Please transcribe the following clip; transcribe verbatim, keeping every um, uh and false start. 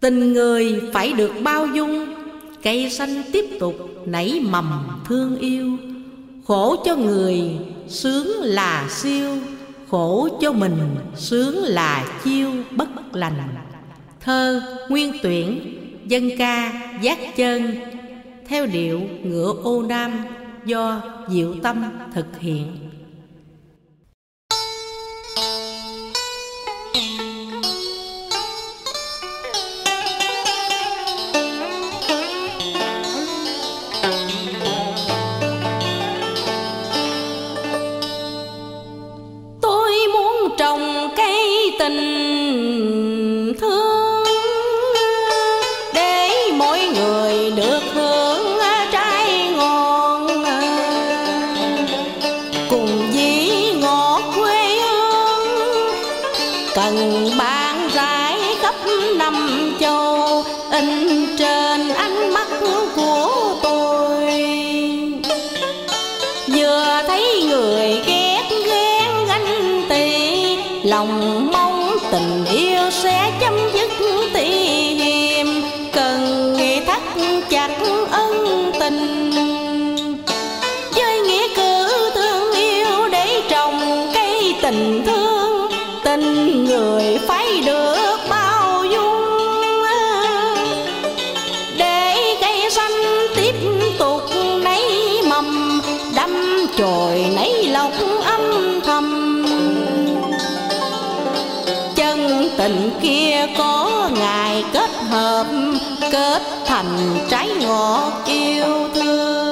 Tình người phải được bao dung, cây xanh tiếp tục nảy mầm thương yêu. Khổ cho người sướng là siêu, khổ cho mình sướng là chiêu bất lành. Thơ nguyên tuyển, dân ca Giác Chân, theo điệu ngựa ô nam, do Diệu Tâm thực hiện. Tôi muốn trồng cây tình thương để mỗi người được hưởng trái ngon, cùng dĩ ngọt quê hương cần ban rải khắp năm châu, in trên ánh mắt của tôi. Vừa thấy người ghét ghen ganh tị, lòng mong tình yêu sẽ chấm dứt tỉ hiềm, cần thắt chặt ân tình với nghĩa cử thương yêu để trồng cây tình thương. Tình người phải được bao dung để cây xanh tiếp tục nảy mầm, đâm chồi nảy lộc âm thầm. Chân tình kia có ngày kết hợp, kết thành trái ngọt yêu thương.